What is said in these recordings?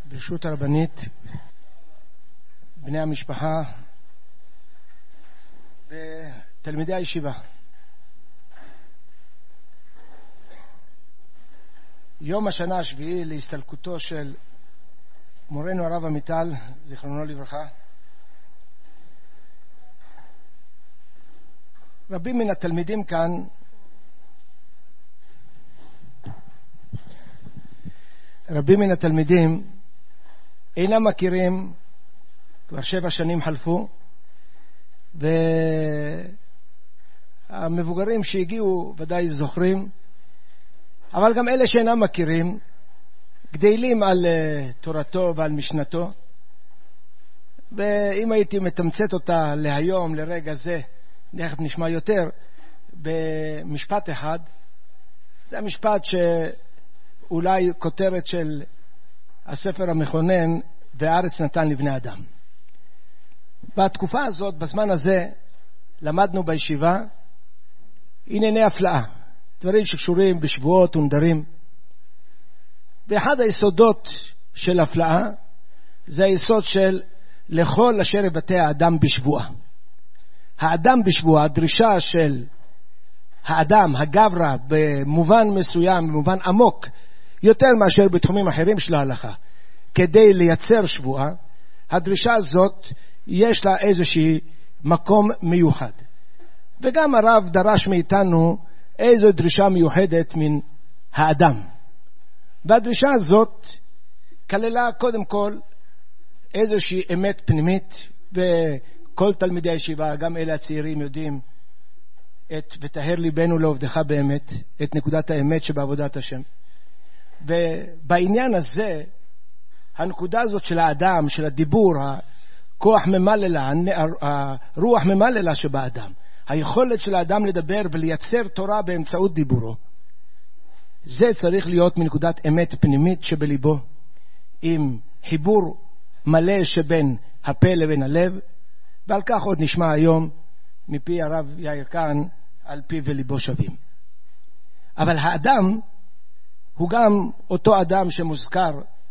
ברשות הרבנית, בני המשפחה ותלמידי הישיבה, יום השנה השביעי להסתלקותו של מורנו הרב עמיטל, זיכרונו לברכה. רבים מן התלמידים כאן אינם מכירים, כבר 7 שנים חלפו, והמבוגרים שהגיעו ודאי זוכרים, אבל גם אלה שאינם מכירים גדלים על תורתו ועל משנתו. ואם הייתי מתמצת אותה להיום, לרגע זה, תכף נשמע יותר, במשפט אחד, זה המשפט שאולי כותרת של הספר המכונן, והארץ נתן לבני אדם. בתקופה הזאת, בזמן הזה, למדנו בישיבה ענייני הפלאה, דברים שקשורים בשבועות ונדרים. ואחד היסודות של הפלאה זה היסוד של לכל אשר יבטא האדם בשבועה. האדם בשבועה, הדרישה של האדם, הגברא, במובן מסוים, במובן עמוק, יותר מאשר בתחומים אחרים של ההלכה, כדי לייצר שבועה, הדרישה הזאת יש לה איזושהי מקום מיוחד. וגם הרב דרש מאיתנו איזו דרישה מיוחדת מן האדם. והדרישה הזאת כללה קודם כל איזושהי אמת פנימית, וכל תלמידי הישיבה, גם אלה הצעירים, יודעים את ותהר ליבנו לעובדך באמת, את נקודת האמת שבעבודת השם. ובעניין הזה, הנקודה הזאת של האדם, של הדיבור, הכוח ממללה, הרוח ממללה שבאדם, היכולת של האדם לדבר ולייצר תורה באמצעות דיבורו, זה צריך להיות מנקודת אמת פנימית שבליבו, עם חיבור מלא שבין הפה לבין הלב. ועל כך עוד נשמע היום מפי הרב יאיר כאן, על פיו וליבו שווים. אבל האדם הוא גם אותו אדם שמוזכר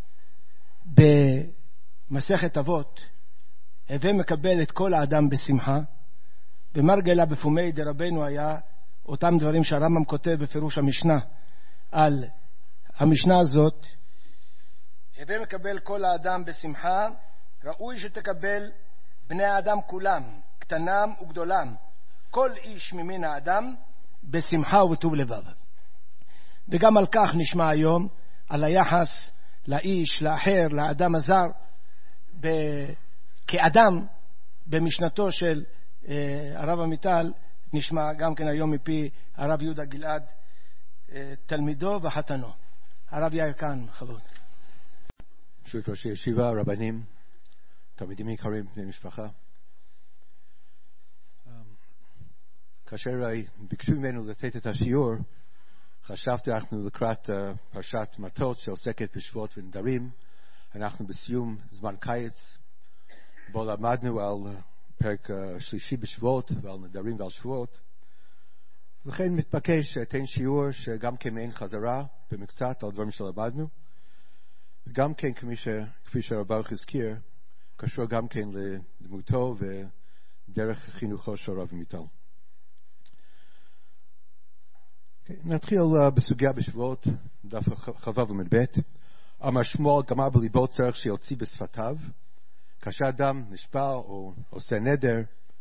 במסכת אבות, הווה מקבל את כל האדם בשמחה. ומרגלה בפומי דרבנו היה אותם דברים שהרמב"ם כותב בפירוש המשנה על המשנה הזאת, הווה מקבל כל האדם בשמחה, ראוי שתקבל בני האדם כולם, קטנם וגדולם, כל איש ממין האדם בשמחה ובטוב לבב. וגם על כך נשמע היום, על היחס לאיש, לאחר, לאדם הזר, כאדם, במשנתו של הרב עמיטל, נשמע גם כן היום מפי הרב יהודה גלעד, תלמידו וחתנו. הרב יאיר כאן, בכבוד. ברשות ראשי ישיבה, רבנים, תלמידים יקרים, בני משפחה. כאשר ביקשו ממנו לתת את השיעור, חשבתי אנחנו לקראת פרשת מטות שעוסקת בשבועות ונדרים. אנחנו בסיום זמן קיץ, בו למדנו על פרק שלישי בשבועות ועל נדרים ועל שבועות. לכן מתבקש שתן שיעור שגם כן מעין חזרה במקצת על דברים שלמדנו, וגם כן כפי שהרב ברוך הזכיר, קשור גם כן לדמותו ודרך חינוכו של הרב עמיטל. נתחיל בסוגיה בשבועות, דף כ"ו עמוד ב'. אמר שמואל, גמר בליבו צריך שיוציא בשפתיו. כאשר אדם נשבע או עושה נדר,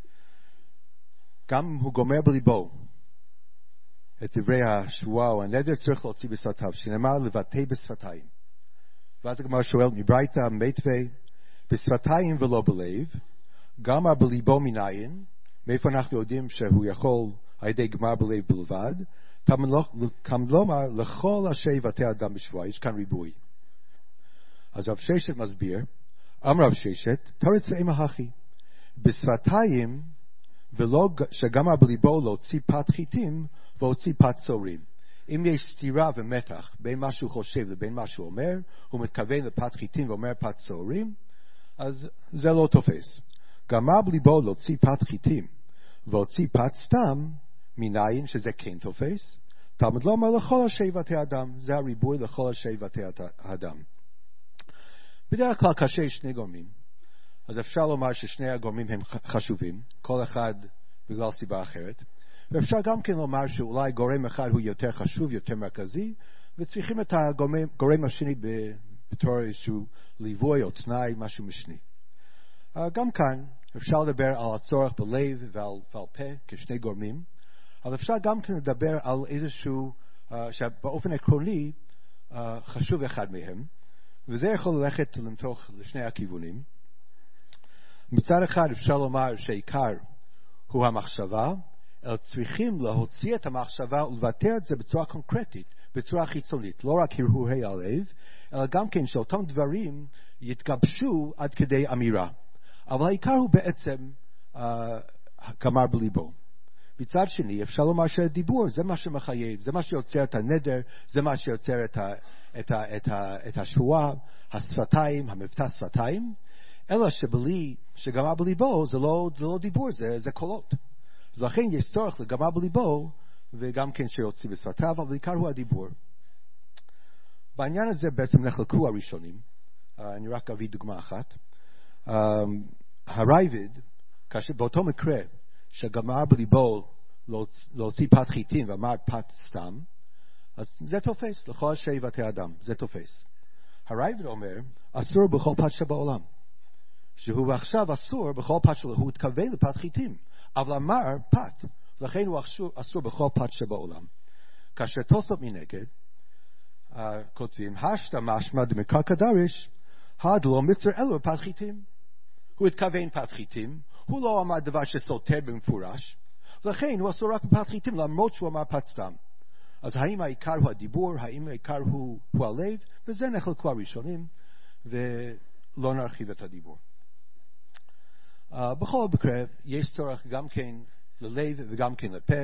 גם הוא גומר בליבו את דברי השבועה או הנדר, צריך להוציא בשפתיו, שנאמר לבטא בשפתיים. ואז הגמרא שואל, מברייתא מיתווה, בשפתיים ולא בלב, גמר בליבו מניין, מאיפה אנחנו יודעים שהוא יכול על ידי גמר בלב בלבד? כלומר, לכל אשר יבטא אדם בשבועה, יש כאן ריבוי. אז רב ששת מסביר, אמר רב ששת, תרץ ואימא הכי, בשפתיים ולא שגמר בליבו להוציא פת חיטים והוציא פת צורים. אם יש סתירה ומתח בין מה שהוא חושב לבין מה שהוא אומר, הוא מתכוון לפת חיטים ואומר פת צורים, אז זה לא תופס. גמר בליבו להוציא פת חיטים והוציא פת סתם, מניין שזה כן תופס. תלמוד לומר לכל אשר יבטא אדם, זה הריבוי לכל אשר יבטא האדם. בדרך כלל כאשר שני גורמים, אז אפשר לומר ששני הגורמים הם חשובים, כל אחד בגלל סיבה אחרת, ואפשר גם כן לומר שאולי גורם אחד הוא יותר חשוב, יותר מרכזי, וצריכים את הגורם השני בתור איזשהו ליווי או תנאי, משהו משני. גם כאן אפשר לדבר על הצורך בלב ועל פה כשני גורמים, אבל אפשר גם כן לדבר על איזשהו, שבאופן עקרוני חשוב אחד מהם, וזה יכול ללכת למתוח לשני הכיוונים. מצד אחד אפשר לומר שעיקר הוא המחשבה, אלא צריכים להוציא את המחשבה ולבטא את זה בצורה קונקרטית, בצורה חיצונית, לא רק הרהורי הלב, אלא גם כן שאותם דברים יתגבשו עד כדי אמירה. אבל העיקר הוא בעצם גמר בליבו. מצד שני, אפשר לומר שהדיבור זה מה שמחייב, זה מה שיוצר את הנדר, זה מה שיוצר את השבועה, השפתיים, המבטא שפתיים, אלא שגמר בליבו זה לא דיבור, זה קולות. ולכן יש צורך לגמר בליבו, וגם כן שיוציא בשפתיו, אבל בעיקר הוא הדיבור. בעניין הזה בעצם נחלקו הראשונים, אני רק אביא דוגמה אחת. הרייבד, כאשר באותו מקרה שגמר בליבו להוציא פת חיטים ואמר פת סתם, אז זה תופס, לכל אשר יבטא אדם, זה תופס. הרייבד אומר, אסור בכל פת שבעולם. שהוא עכשיו אסור בכל פת שלו, הוא התכוון לפת חיטים, אבל אמר פת, לכן הוא אסור בכל פת שבעולם. כאשר תוספות מנגד, כותבים, השתא משמע דמקרא קדרש, הדלא מצר אלו פת חיטים. הוא התכוון פת חיטים, הוא לא אמר דבר שסותר במפורש, ולכן הוא אסור רק בפת חיטים, למרות שהוא אמר פת סתם. אז האם העיקר הוא הדיבור, האם העיקר הוא הלב, וזה נחלקו הראשונים, ולא נרחיב את הדיבור. בכל מקרה, יש צורך גם כן ללב וגם כן לפה,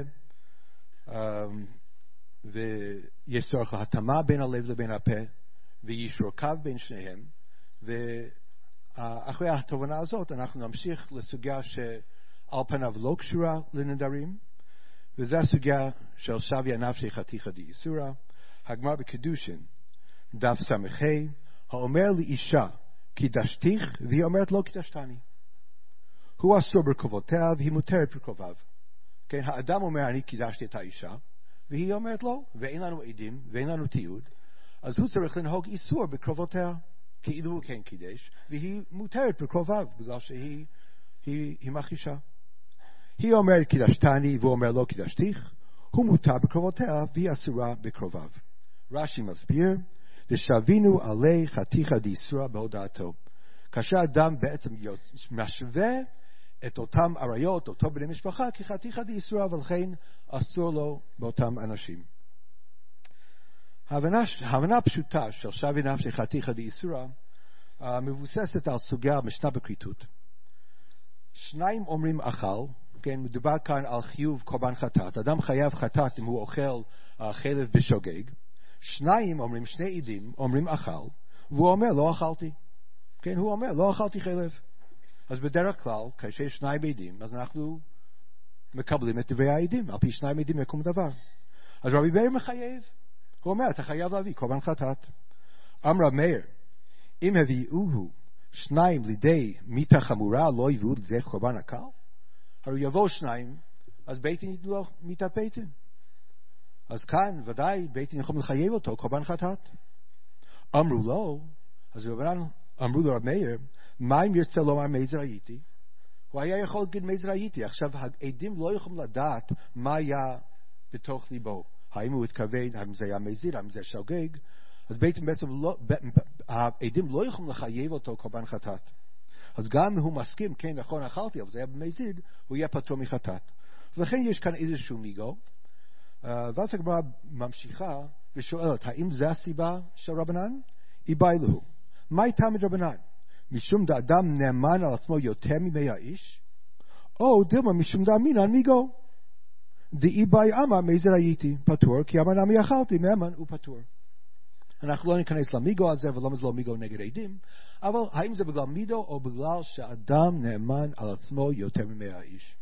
ויש צורך להתאמה בין הלב לבין הפה, ויישור קו בין שניהם, ואחרי התובנה הזאת אנחנו נמשיך לסוגיה שעל פניו לא קשורה לנדרים, וזו הסוגיה של שביה נפשי חתיכא דאיסורא, הגמרא בקידושין, דף ס"ה, האומר לאישה קידשתיך, והיא אומרת לא קידשתני. הוא אסור ברכובותיה והיא מותרת ברכוביו. כן, האדם אומר אני קידשתי את האישה, והיא אומרת לא, ואין לנו עדים ואין לנו תיעוד, אז הוא צריך לנהוג איסור בקרובותיה, כאילו הוא כן קידש, והיא מותרת בקרוביו, בגלל שהיא מכחישה. היא אומרת קידשתני, והוא אומר לא קידשתיך, הוא מותר בקרובותיה, והיא אסורה בקרוביו. רש"י מסביר, דשווינו עלי חתיכא דאיסורא בהודעתו. כאשר אדם בעצם משווה את אותם עריות, אותו בני משפחה, כחתיכא דאיסורא, ולכן אסור לו באותם אנשים. ההבנה פשוטה של שביה נפשי חתיכא דאיסורא מבוססת על סוגיה משנה בכריתות. שניים אומרים אכל, כן, מדובר כאן על חיוב קורבן חטאת. אדם חייב חטאת אם הוא אוכל חלב בשוגג. שניים אומרים, שני עדים אומרים אכל, והוא אומר לא אכלתי. כן, הוא אומר לא אכלתי חלב. אז בדרך כלל, כאשר שניים עדים, אז אנחנו מקבלים את דברי העדים. על פי שניים עדים יקום דבר. אז רבי מאיר מחייב. הוא אומר, אתה חייב להביא קורבן חטאת. אמר מאיר, אם הביאוהו שניים לידי מיתה חמורה, לא יביאו לידי קורבן הקל? הרי יבואו שניים, אז בית דין ייתנו לו מיתת בית דין. אז כאן ודאי בית דין יכולים לחייב אותו קורבן חטאת. אמרו לו, אז אמרו לרב מאיר, מה אם ירצה לומר מזר הייתי? הוא היה יכול להגיד מזר הייתי. עכשיו העדים לא יכולים לדעת מה היה בתוך ליבו. האם הוא התכוון, האם זה היה מזיר, האם זה שוגג. אז בעצם העדים לא יכולים לחייב אותו קורבן חטאת. אז גם הוא מסכים, כן, נכון, אכלתי, אבל זה היה במזיד, הוא יהיה פטור מחטאת. ולכן יש כאן איזשהו מיגו. ואז הגמרא ממשיכה ושואלת, האם זה הסיבה של רבנן? איבאי לו. מה הייתה מדרבנן? משום דאדם נאמן על עצמו יותר ממי האיש? או דילמה משום דאמינן מיגו. דאיבאי אמר מזר הייתי פטור, כי אמר נמי אכלתי, נאמן הוא פטור. אנחנו לא ניכנס למיגו הזה, ולא זה לא מיגו נגד עדים, אבל האם זה בגלל מידו, או בגלל שאדם נאמן על עצמו יותר ממי האיש?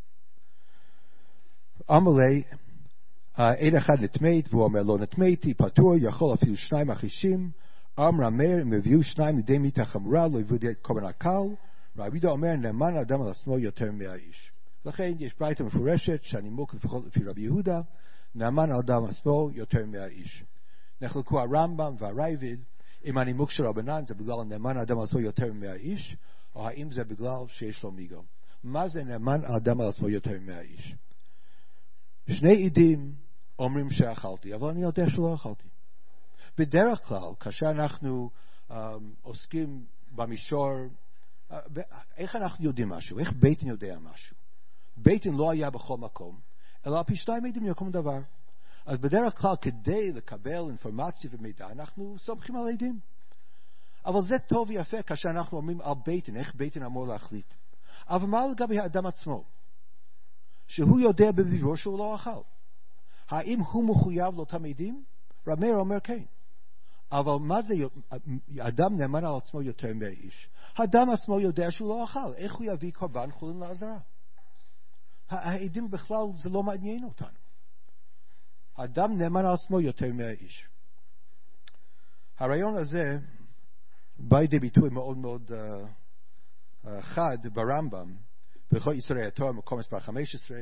אמר לי, עד אחד נטמאת, והוא אומר לא נטמאתי, פטור, יכול אפילו שניים מכחישים. אמר מאיר, אם הביאו שניים לידי מיתה חמורה, לא הביאו לידי קורבן הקל, רבי יהודה אומר, נאמן האדם על עצמו יותר מהאיש. לכן יש ברייתא מפורשת, שהנימוק לפחות לפי רבי יהודה, נאמן האדם על עצמו יותר מהאיש. נחלקו הרמב"ם והרייבד, אם הנימוק של רבנן זה בגלל נאמן האדם על עצמו יותר מהאיש, או האם זה בגלל שיש לו מיגו. מה זה נאמן האדם על עצמו יותר מהאיש? שני עדים אומרים שאכלתי, אבל אני יודע שלא אכלתי. בדרך כלל, כאשר אנחנו עוסקים במישור, איך אנחנו יודעים משהו? איך בית דין יודע משהו? בית דין לא היה בכל מקום, אלא על פי שניים עדים יקום דבר. אז בדרך כלל, כדי לקבל אינפורמציה ומידע, אנחנו סומכים על עדים. אבל זה טוב ויפה כאשר אנחנו אומרים על בית דין, איך בית דין אמור להחליט. אבל מה לגבי האדם עצמו? שהוא יודע בבירור שהוא לא אכל. האם הוא מחויב לאותם עדים? רב מאיר אומר כן. אבל מה זה, אדם נאמן על עצמו יותר מהאיש. האדם עצמו יודע שהוא לא אכל. איך הוא יביא קורבן חולין לעזרה? העדים בכלל זה לא מעניין אותנו. האדם נאמן על עצמו יותר מהאיש. הרעיון הזה בא לידי ביטוי מאוד מאוד חד ברמב"ם, בהלכות איסורי התורה, מקום מספר 15.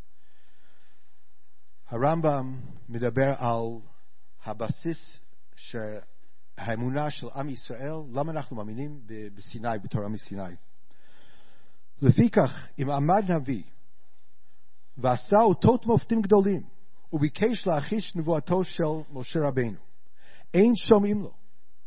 הרמב"ם מדבר על הבסיס שהאמונה של עם ישראל, למה אנחנו מאמינים בסיני, בתורה מסיני. לפיכך, אם עמד נביא ועשה אותות מופתים גדולים, וביקש להחיש נבואתו של משה רבינו, אין שומעים לו.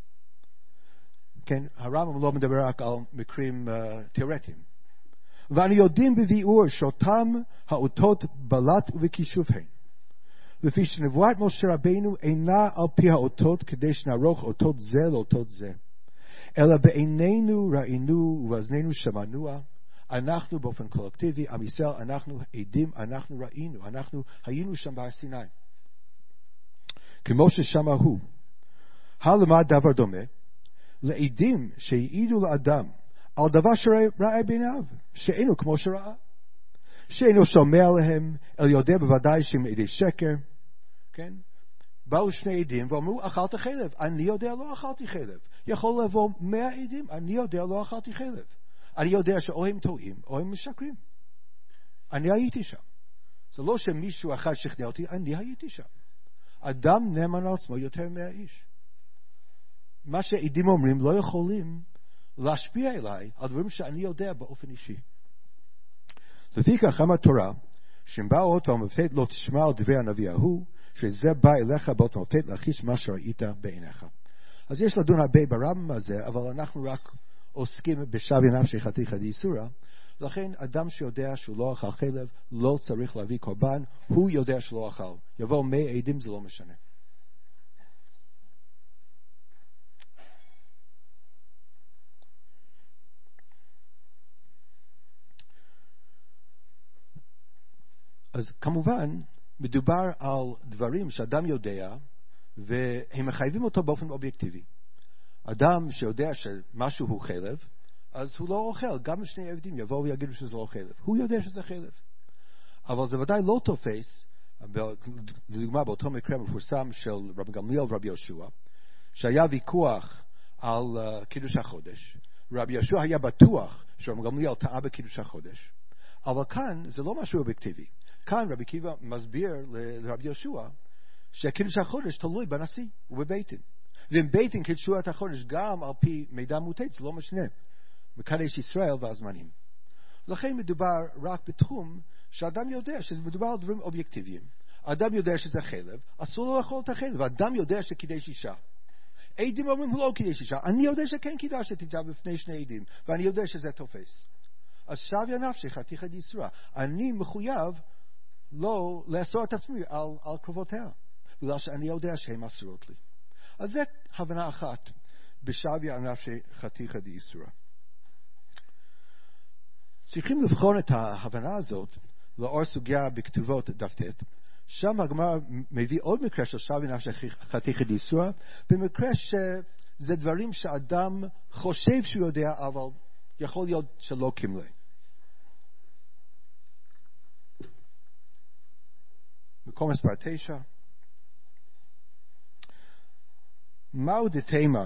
כן, הרמב"ם לא מדבר רק על מקרים תיאורטיים. ואנו יודעים בביאור שאותם האותות בלט ובכישוף הן. לפי שנבואת משה רבינו אינה על פי האותות כדי שנערוך אותות זה לאותות זה. אלא בעינינו ראינו ובאזנינו שמענוה, אנחנו באופן קולקטיבי, עם ישראל, אנחנו עדים, אנחנו ראינו, אנחנו היינו שם בהר סיני. כמו ששמע הוא. הלמה דבר דומה? לעדים שהעידו לאדם על דבר שראה בעיניו, שאינו כמו שראה. שאינו שומע עליהם, אלא יודע בוודאי שהם עדי שקר. כן? באו שני עדים ואמרו, אכלת חלב. אני יודע לא אכלתי חלב. יכול לבוא 100 עדים, אני יודע לא אכלתי חלב. אני יודע שאו הם טועים, או הם משקרים. אני הייתי שם. זה לא שמישהו אחד שכנע אותי, אני הייתי שם. אדם נאמן על עצמו יותר מהאיש. מה שעדים אומרים לא יכולים להשפיע אליי על דברים שאני יודע באופן אישי. לפיכך אמר התורה, שאם בא אות והמופת לא תשמע על דברי הנביא ההוא, שזה בא אליך באות המופת להחיש מה שראית בעיניך. אז יש לדון הרבה ברמב"ם הזה, אבל אנחנו רק עוסקים בשבי נפשי חתיכא דאיסורא. לכן אדם שיודע שהוא לא אכל חלב לא צריך להביא קורבן, הוא יודע שלא אכל. יבוא 100 עדים, זה לא משנה. אז כמובן מדובר על דברים שאדם יודע והם מחייבים אותו באופן אובייקטיבי. אדם שיודע שמשהו הוא חלב, אז הוא לא אוכל. גם שני עבדים יבואו ויגידו שזה לא חלב. הוא יודע שזה חלב. אבל זה ודאי לא תופס, לדוגמה באותו מקרה מפורסם של רבי גמליאל ורבי יהושע, שהיה ויכוח על קידוש החודש. רבי יהושע היה בטוח שרבי גמליאל טעה בקידוש החודש. אבל כאן זה לא משהו אובייקטיבי. כאן רבי עקיבא מסביר לרבי יהושע שקידוש החודש תלוי בנשיא ובבית דין. ואם בית דין קידשו את החודש גם על פי מידע מוטט, זה לא משנה. מקדש ישראל והזמנים. לכן מדובר רק בתחום שאדם יודע שמדובר על דברים אובייקטיביים. אדם יודע שזה חלב, אסור לו לאכול את החלב. אדם יודע שקידש אישה. עדים אומרים הוא לא קידש אישה. אני יודע שכן קידש את אישה בפני שני עדים, ואני יודע שזה תופס. אז שביה נפשי חתיכא דאיסורא. אני מחויב לא לאסור את עצמי על קרובותיה, בגלל שאני יודע שהן אסורות לי. אז זה הבנה אחת בשביה נפשי חתיכא דאיסורא. צריכים לבחון את ההבנה הזאת לאור סוגיה בכתובות דף ט'. שם הגמרא מביא עוד מקרה של שביה נפשי חתיכא דאיסורא, במקרה שזה דברים שאדם חושב שהוא יודע, אבל יכול להיות שלא כמלא. מקום מספר 9. מהו דתימה?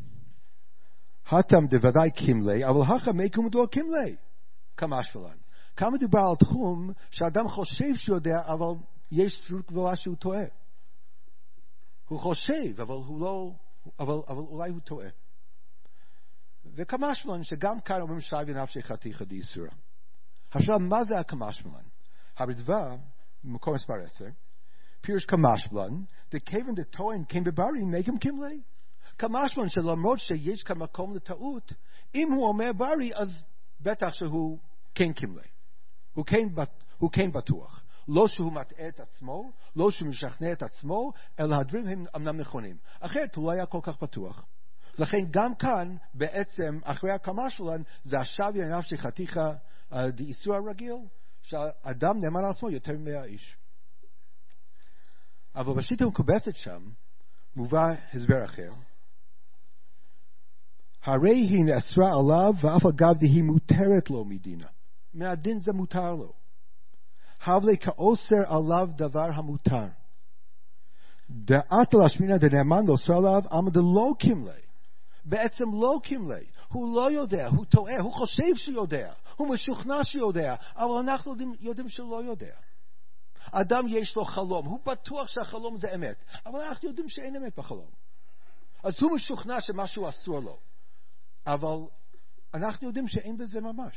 הטם דוודאי קימלי, אבל הכא מיקום מדוע קימלי. כמשמען. כאן מדובר על תחום שאדם חושב שהוא יודע, אבל יש סבירות גבוהה שהוא טועה. הוא חושב, אבל אולי הוא טועה. וכמשמען שגם כאן אומרים שווי נפשי חתיכא דאיסורא. עכשיו, מה זה הכמשמען? הרדב"א, במקור מספר 10, פירוש כמשמען, דכיוון דטוען כן בברי, מקים קימלי. כמשמען שלמרות שיש כאן מקום לטעות, אם הוא אומר ברי, אז בטח שהוא כן קימלי. הוא כן בטוח. לא שהוא מטעה את עצמו, לא שהוא משכנע את עצמו, אלא הדברים הם אמנם נכונים. אחרת הוא לא היה כל כך בטוח. לכן גם כאן, בעצם, אחרי הכמשמען, זה השווי הנפשי חתיכא דאיסורא הרגיל, שהאדם נאמן על עצמו יותר מהאיש. אבל בשיטה המקובצת שם, מובא הסבר אחר. הרי היא נאסרה עליו, ואף אגב היא מותרת לו מדינה. מהדין זה מותר לו. הבלי כאוסר עליו דבר המותר. דעת להשמינא דנאמן לאוסר עליו, עמד לא קימלי. בעצם לא קימלי. הוא לא יודע, הוא טועה, הוא חושב שהוא יודע. הוא משוכנע שהוא יודע, אבל אנחנו יודעים שהוא לא יודע. אדם יש לו חלום, הוא בטוח שהחלום זה אמת, אבל אנחנו יודעים שאין אמת בחלום. אז הוא משוכנע שמשהו אסור לו, אבל אנחנו יודעים שאין בזה ממש.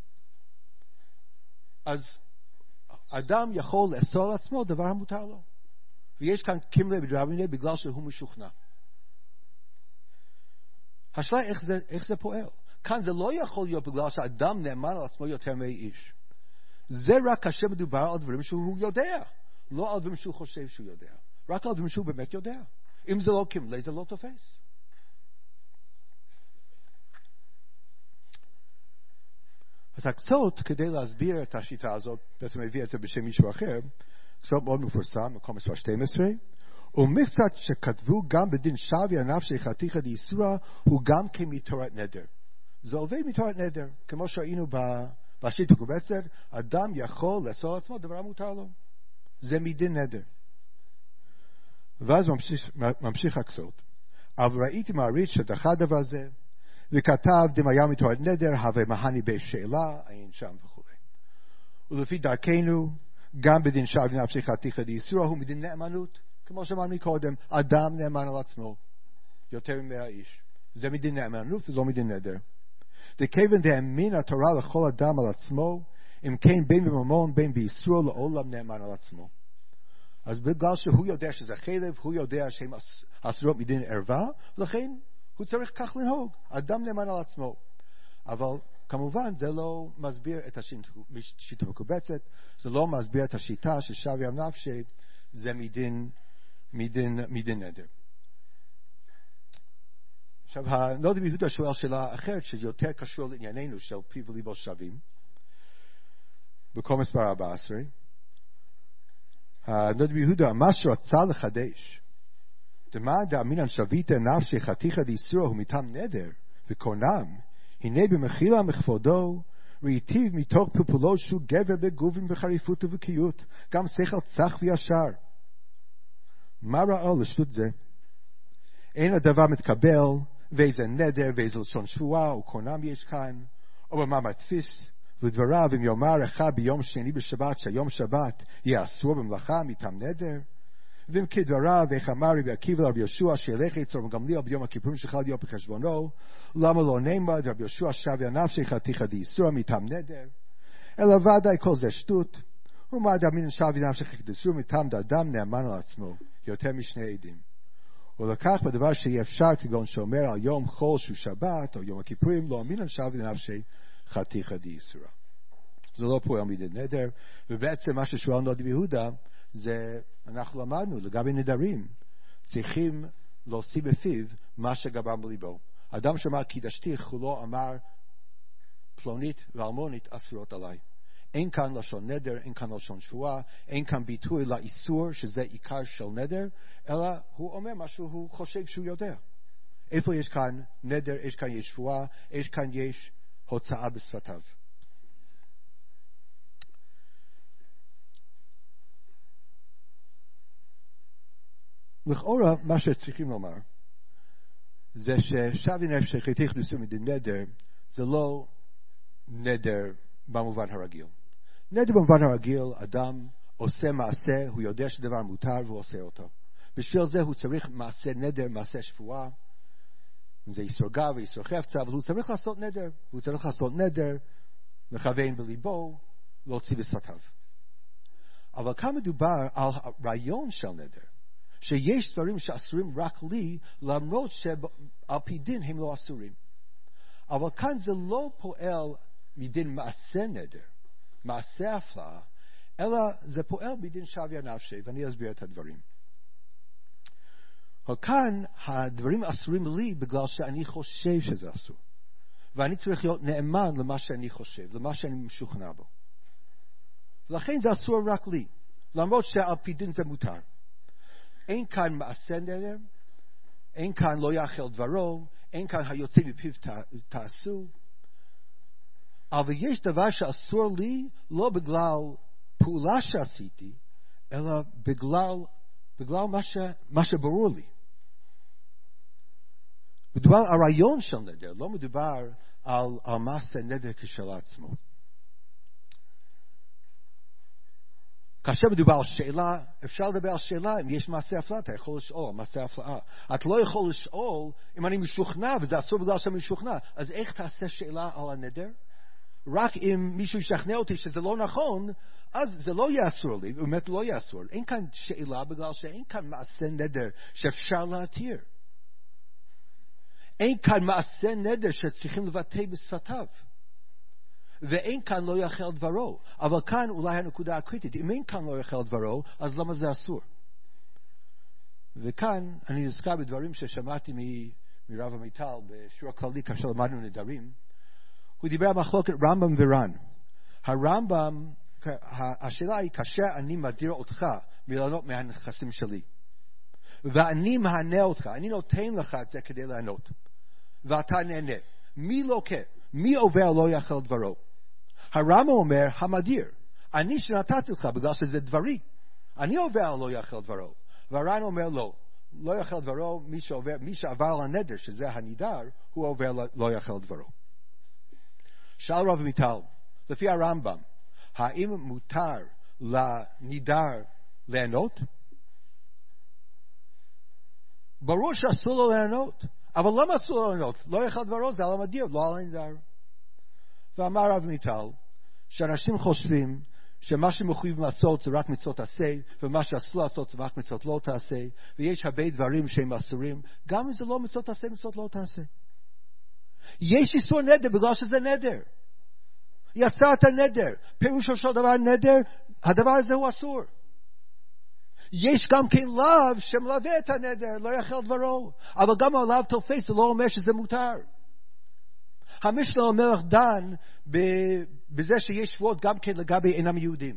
אז אדם יכול לאסור על עצמו דבר המותר לו. ויש כאן קימלי בדרבנן בגלל שהוא משוכנע. השאלה איך זה פועל. כאן זה לא יכול להיות בגלל שאדם נאמן על עצמו יותר מאיש. זה רק כאשר מדובר על דברים שהוא יודע, לא על דברים שהוא חושב שהוא יודע. רק על דברים שהוא באמת יודע. אם זה לא קימלי, זה לא תופס. אז הקצות, כדי להסביר את השיטה הזאת, בעצם מביא את זה בשם מישהו אחר, קצות מאוד מפורסם, מקום מספר 12, ומקצת שכתבו גם בדין שווי הנפשי חתיכא דאיסורא, הוא גם כמתורת נדר. זה עובד מתורת נדר, כמו שראינו בשיטה המקובצת, אדם יכול לאסור עצמו דבר המותר לו. זה מדין נדר. ואז ממשיך הקצות. אבל ראיתי מעריץ שדחה דבר זה, וכתב דמיה מתורת נדר, הווה מהני בשאלה, אין שם וכו'. ולפי דרכנו, גם בדין שווי נפשי חתיכא דאיסורא, הוא מדין נאמנות. כמו שאמרנו קודם, אדם נאמן על עצמו, יותר מהאיש. זה מדין נאמנות וזה לא מדין נדר. דכיוון דאמין התורה לכל אדם על עצמו, אם כן בין בממון בין באיסור לעולם נאמן על עצמו. אז בגלל שהוא יודע שזה חלב, הוא יודע שהם אסורות מדין ערווה, ולכן הוא צריך כך לנהוג. אדם נאמן על עצמו. אבל כמובן זה לא מסביר את השיטה המקובצת, זה לא מסביר את השיטה ששווי הנפשי זה מדין נדר. עכשיו, הנודע ביהודה שואל שאלה אחרת, שיותר קשור לענייננו של פיו וליבו שווים. בקום מספר 14. הנודע ביהודה, מה שרצה לחדש, דמה דאמינן שוויתא נפשי חתיכא דאיסורא הוא מטעם נדר, וקורנם, הנה במחילה מכבודו, ראיתיו מתוך פלפולו שהוא גבר בגובין בחריפות ובקיות, גם שכל צח וישר. מה ראה לשטות זה? אין הדבר מתקבל, ואיזה נדר, ואיזה לשון שבועה, או קורנם יש כאן, או במה מתפיס, ודבריו, אם יאמר אחד ביום שני בשבת, שהיום שבת יהיה אסור במלאכה מטעם נדר, ואם כדבריו, איך אמר רבי עקיבא לרבי יהושע, שילך יצור גמליאל ביום הכיפורים שחל להיות בחשבונו, למה לא נאמר רבי יהושע שווי הנפשי חתיכא דאיסורא מטעם נדר, אלא ודאי כל זה שטות, ומה דאמינן שווי נפשי חתיכא דאיסורא מטעם דאדם נאמן על עצמו, יותר משני עדים. ולכך בדבר שיהיה אפשר כגון שאומר על יום חול שהוא שבת, או יום הכיפורים, לא אמינן שווי נפשי חתיכא דאיסורא. זה לא פועל מדין נדר, ובעצם מה ששואל נודע ביהודה, זה אנחנו למדנו לגבי נדרים, צריכים להוציא בפיו מה שגבר בליבו. אדם שאמר קידשתיך, הוא לא אמר פלונית ואלמונית אסורות עליי. אין כאן לשון נדר, אין כאן לשון שבועה, אין כאן ביטוי לאיסור שזה עיקר של נדר, אלא הוא אומר מה שהוא חושב שהוא יודע. איפה יש כאן נדר, יש כאן יש שבועה, יש כאן יש הוצאה בשפתיו. לכאורה מה שצריכים לומר, זה ששבי נפש חתיך ניסו מדין נדר, זה לא נדר במובן הרגיל. נדר במובן הרגיל, אדם עושה מעשה, הוא יודע שדבר מותר והוא עושה אותו. בשביל זה הוא צריך מעשה נדר, מעשה שבועה, זה איסור גב ואיסור חפצה, אבל הוא צריך לעשות נדר. הוא צריך לעשות נדר, לכוון בליבו, להוציא בשפתיו. אבל כאן מדובר על רעיון של נדר, שיש דברים שאסורים רק לי, למרות שעל פי דין הם לא אסורים. אבל כאן זה לא פועל מדין מעשה נדר, מעשה הפלאה, אלא זה פועל מדין שוויה נפשי, ואני אסביר את הדברים. כאן הדברים אסורים לי בגלל שאני חושב שזה אסור. ואני צריך להיות נאמן למה שאני חושב, למה שאני משוכנע בו. ולכן זה אסור רק לי, למרות שעל פי דין זה מותר. אין כאן מעשה נדר, אין כאן לא יאכל דברו, אין כאן היוצא מפיו תעשו. אבל יש דבר שאסור לי, לא בגלל פעולה שעשיתי, אלא בגלל מה שברור לי. מדובר על רעיון של נדר, לא מדובר על מעשה נדר כשלעצמו. כאשר מדובר על שאלה, אפשר לדבר על שאלה, אם יש מעשה הפלאה, אתה יכול לשאול על מעשה הפלאה. אתה לא יכול לשאול, אם אני משוכנע, וזה אסור בגלל שאני משוכנע, אז איך תעשה שאלה על הנדר? רק אם מישהו ישכנע אותי שזה לא נכון, אז זה לא יהיה אסור לי, באמת לא יהיה אסור. אין כאן שאלה בגלל שאין כאן מעשה נדר שאפשר להתיר. אין כאן מעשה נדר שצריכים לבטא בשפתיו. ואין כאן לא יאכל דברו. אבל כאן אולי הנקודה הקריטית. אם אין כאן לא יאכל דברו, אז למה זה אסור? וכאן אני נזכר בדברים ששמעתי מרב עמיטל בשיעור הכללי כאשר למדנו נדרים. הוא דיבר על מחלוקת רמב"ם ור"ן. הרמב"ם, השאלה היא, כאשר אני מדיר אותך מליהנות מהנכסים שלי, ואני מהנה אותך, אני נותן לך את זה כדי ליהנות, ואתה נהנה, מי לוקח? מי עובר לא יאכל דברו? הרמב"ם אומר, המדיר, אני שנתתי לך בגלל שזה דברי, אני עובר לא יאכל דברו. והר"ן אומר לא יאכל דברו, מי שעבר על הנדר, שזה הנידר, הוא עובר לא יאכל דברו. שאל רב עמיטל, לפי הרמב"ם, האם מותר לנידר ליהנות? ברור שאסור לו ליהנות, אבל למה אסור לו ליהנות? לא יאכל דברו, זה על המדיר, לא על הנידר. ואמר רב עמיטל, שאנשים חושבים שמה שמחויבים לעשות זה רק מצוות עשה, ומה שאסור לעשות זה רק מצוות לא תעשה, ויש הרבה דברים שהם אסורים, גם אם זה לא מצוות עשה, מצוות לא תעשה. יש איסור נדר בגלל שזה נדר. יצרת נדר, פירושו של דבר נדר, הדבר הזה הוא אסור. יש גם כן לאו שמלווה את הנדר, לא יאכל דברו, אבל גם הלאו תופס, זה לא אומר שזה מותר. המשנה למלך דן בזה שיש שבועות גם כן לגבי אינם יהודים.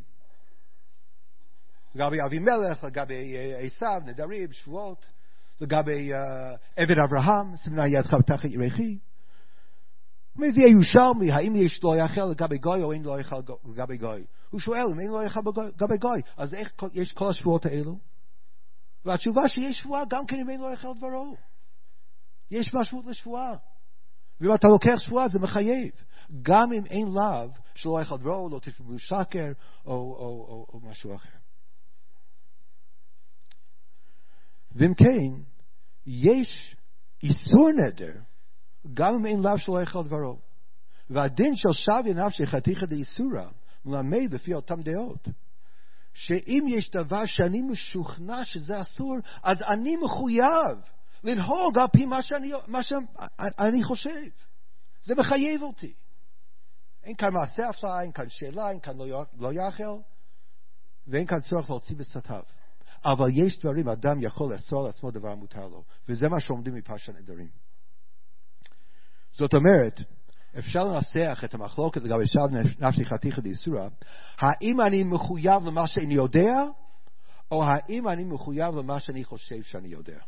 לגבי אבימלך, לגבי עשיו, נדרים, שבועות, לגבי עבד אברהם, סימנה ידך ותחת ירכי. מביא הירושלמי, האם יש לא יאכל לגבי גוי או אין לא יאכל לגבי גוי? הוא שואל אם אין לא יאכל לגבי גוי, אז איך יש כל השבועות האלו? והתשובה שיש שבועה גם כן אם אין לא יאכל דברו. יש משמעות לשבועה. ואם אתה לוקח שבועה זה מחייב. גם אם אין לאו שלא יאכל דברו, לא תשבו שקר או משהו אחר. ואם כן, יש איסור נדר גם אם אין לאו שלא יאכל דברו. והדין של שוויה נפשי חתיכא דאיסורא מלמד לפי אותם דעות, שאם יש דבר שאני משוכנע שזה אסור, אז אני מחויב לנהוג על פי מה שאני חושב. זה מחייב אותי. אין כאן מעשה הפלאה, אין כאן שאלה, אין כאן לא יאכל, ואין כאן צורך להוציא בשפתיו. אבל יש דברים, אדם יכול לאסור לעצמו דבר מותר לו, וזה מה שעומדים מפרשת נדרים. זאת אומרת, אפשר לנסח את המחלוקת לגבי שוויה נפשי חתיכא דאיסורא, האם אני מחויב למה שאני יודע, או האם אני מחויב למה שאני חושב שאני יודע.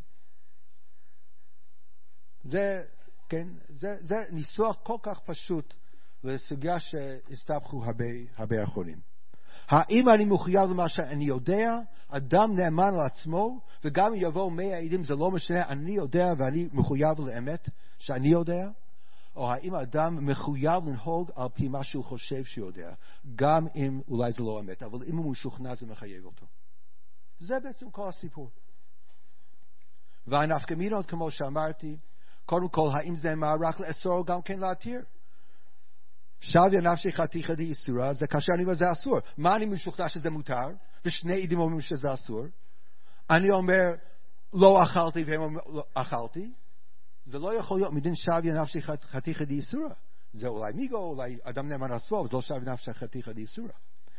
זה ניסוח כל כך פשוט לסוגיה שהסתבכו הרבה אחרונים. האם אני מחויב למה שאני יודע, אדם נאמן לעצמו, וגם אם יבואו 100 עדים, זה לא משנה, אני יודע ואני מחויב לאמת שאני יודע, או האם האדם מחויב לנהוג על פי מה שהוא חושב שהוא יודע, גם אם אולי זה לא אמת, אבל אם הוא משוכנע זה מחייב אותו. זה בעצם כל הסיפור. והנפקא מינות, כמו שאמרתי, קודם כל, האם זה נאמר רק לאסור או גם כן להתיר? שביה נפשי חתיכא דאיסורא, זה כאשר אני אומר זה אסור. מה אני משוכנע שזה מותר? ושני עדים אומרים שזה אסור. אני אומר, לא אכלתי, והם אומרים, לא אכלתי. זה לא יכול להיות מדין שביה נפשי חתיכא דאיסורא. זה אולי מיגו, אולי אדם נאמן עצמו, אבל זה לא שביה נפשי חתיכא דאיסורא.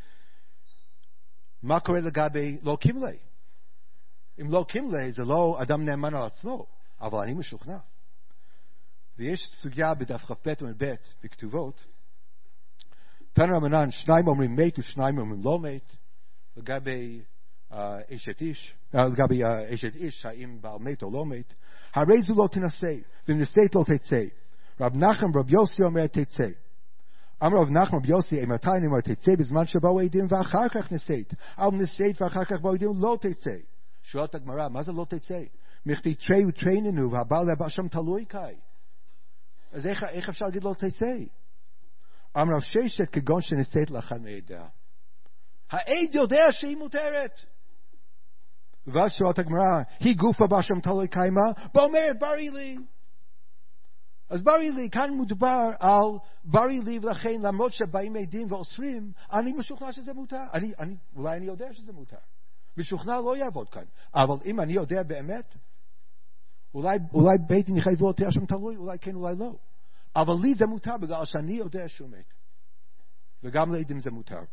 מה קורה לגבי לא קימלי? אם לא קימלי, זה לא אדם נאמן על עצמו, אבל אני משוכנע. ויש סוגיה בדף כ"ב וב' בכתובות, תנא רבנן, 2 אומרים מת ו2 אומרים לא מת, לגבי אשת איש, האם בעל מת או לא מת, הרי זו לא תנסה, ואם נסית לא תצא. רב נחמן רב יוסי אומר תצא. אמר רב נחמן רב יוסי, מתי אני אומר תצא? בזמן שבאו עדים ואחר כך נסית. אבל נסית ואחר כך באו עדים לא תצא. שואלת הגמרא, מה זה לא תצא? מכתיב תרי ותריננו, והבעל והבעל שם תלוי קאי. אז איך אפשר להגיד לא תצא? אמר רב ששת כגון שנסית לאחד מעדיה. העד יודע שהיא מותרת. ואז שואלת הגמרא, היא גופה בה שם תלוי קיימה? ואומרת ברי לי. אז ברי לי, כאן מדובר על ברי לי, ולכן למרות שבאים עדים ואוסרים, אני משוכנע שזה מותר. אולי אני יודע שזה מותר. משוכנע לא יעבוד כאן. אבל אם אני יודע באמת, אולי בית דין יחייבו אותי שם תלוי, אולי כן, אולי לא. אבל לי זה מותר בגלל שאני יודע שהוא מת. וגם לעדים זה מותר.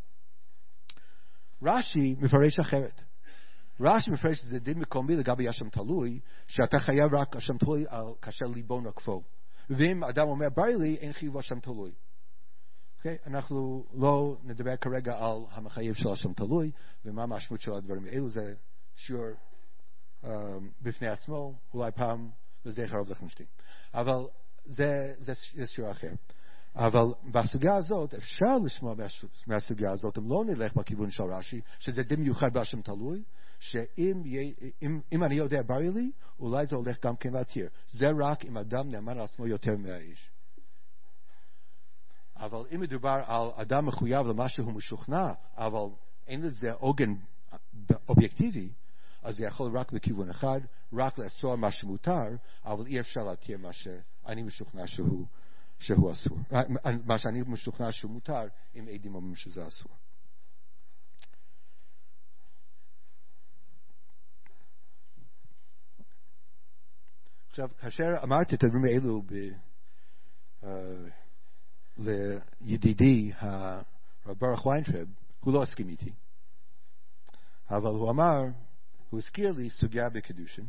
רש"י מפרש אחרת. רש"י מפרש שזה דין מקומי לגבי השם תלוי, שאתה חייב רק השם תלוי כאשר ליבו נקפו. ואם אדם אומר ברי לי, אין חיוב השם תלוי. אנחנו לא נדבר כרגע על המחייב של השם תלוי, ומה המשמעות של הדברים האלו, זה שיעור בפני עצמו, אולי פעם לזכר רב ליכטנשטיין. אבל זה שיעור אחר. אבל בסוגיה הזאת, אפשר לשמוע מהסוגיה הזאת, אם לא נלך בכיוון של רש"י, שזה דין מיוחד בהשם תלוי, שאם אני יודע ברי לי, אולי זה הולך גם כן להתיר. זה רק אם אדם נאמן על עצמו יותר מהאיש. אבל אם מדובר על אדם מחויב למה שהוא משוכנע, אבל אין לזה עוגן אובייקטיבי, אז זה יכול רק בכיוון אחד, רק לאסור מה שמותר, אבל אי אפשר להתיר מה שאני משוכנע שהוא אסור. מה שאני משוכנע שהוא מותר, אם עדים אומרים שזה אסור. עכשיו, כאשר אמרתי את הדברים האלו לידידי הרב ברוך ויינטרב, הוא לא הסכים איתי. אבל הוא אמר, הוא הזכיר לי סוגיה בקדושין,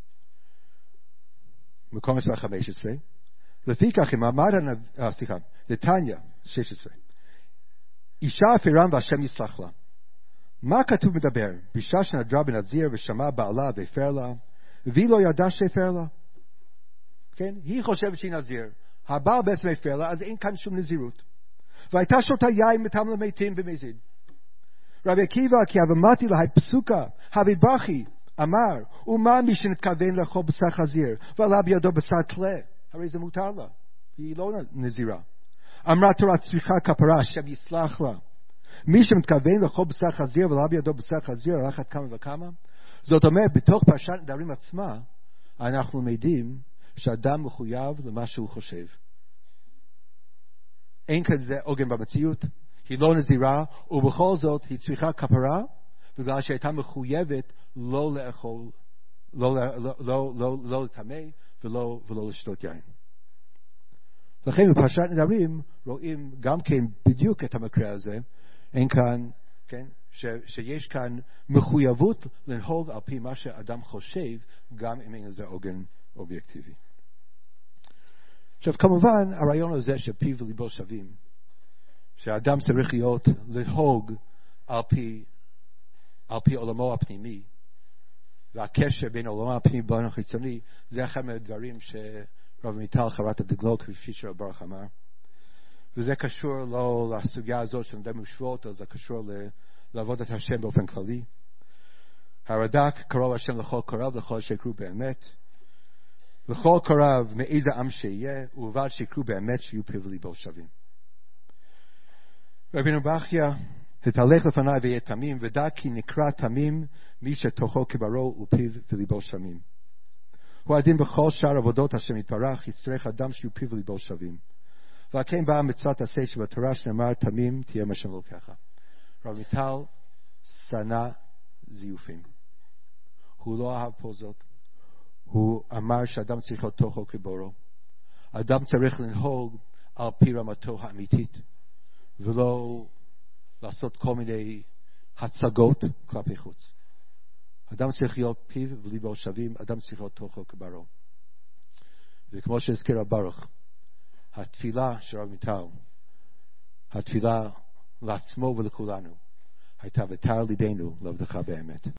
מקום מספר 15, לפיכך אם אמר, לתניא 16, אישה אפירם והשם יסלח לה. מה כתוב מדבר? בשעה שנדרה בנזיר ושמע בעלה והפר לה, והיא לא ידעה שהפר לה. כן? היא חושבת שהיא נזיר. הבעל בעצם הפר לה, אז אין כאן שום נזירות. והייתה שותה יין מטעם למתים במזיד. רבי עקיבא, כי אבמתי לה פסוקה, הבי בכי, אמר, ומה מי שנתכוון לאכול בשר חזיר, ועלה בידו בשר תלה? הרי זה מותר לה. היא לא נזירה. אמרה תורה צריכה כפרה, השם יסלח לה. מי שמתכוון לאכול בשר חזיר, ועלה בידו בשר חזיר, הלכת כמה וכמה. זאת אומרת, בתוך פרשת נדרים עצמה, אנחנו מעידים שאדם מחויב למה שהוא חושב. אין כזה עוגן במציאות, היא לא נזירה, ובכל זאת היא צריכה כפרה, בגלל שהייתה מחויבת לא לאכול, לא לטמא ולא לשתות יין. לכן בפרשת נדרים רואים גם כן בדיוק את המקרה הזה, אין כאן, כן, שיש כאן מחויבות לנהוג על פי מה שאדם חושב, גם אם אין לזה עוגן אובייקטיבי. עכשיו כמובן הרעיון הזה שפיו וליבו שווים, שהאדם צריך להיות לנהוג על פי עולמו הפנימי, והקשר בין עולמו הפנימי ובעולם החיצוני, זה אחד מהדברים שרב מיטל חרת הדגלו כפי שרב ברוך אמר, וזה קשור לא לסוגיה הזאת של נדרים ושבועות, אז זה קשור לעבוד את השם באופן כללי. הרד"ק קרוב השם לכל קרב, לכל שיקרו באמת. לכל קרב מאיזה עם שיהיה, ובלבד שיקרו באמת שיהיו פיו וליבו שווים. רבינו ברכיה, תתהלך לפניי ויהיה תמים, ודע כי נקרא תמים מי שתוכו כברו ופיו וליבו שווים. הוא הדין בכל שאר עבודות השם יתברך, יצטרך אדם שיהיו פיו וליבו שווים. ולכן באה מצוות עשה שבתורה שנאמר תמים תהיה מהשם אלוקיך. רב מיטל שנא זיופים. הוא לא אהב פה זאת. הוא אמר שאדם צריך להיות תוכו כברו. אדם צריך לנהוג על פי רמתו האמיתית, ולא לעשות כל מיני הצגות כלפי חוץ. אדם צריך להיות פיו וליבו שווים, אדם צריך להיות תוכו כברו. וכמו שהזכיר ברוך, התפילה של רב מיטל, התפילה לעצמו ולכולנו, הייתה ותר ליבנו לעבדך באמת.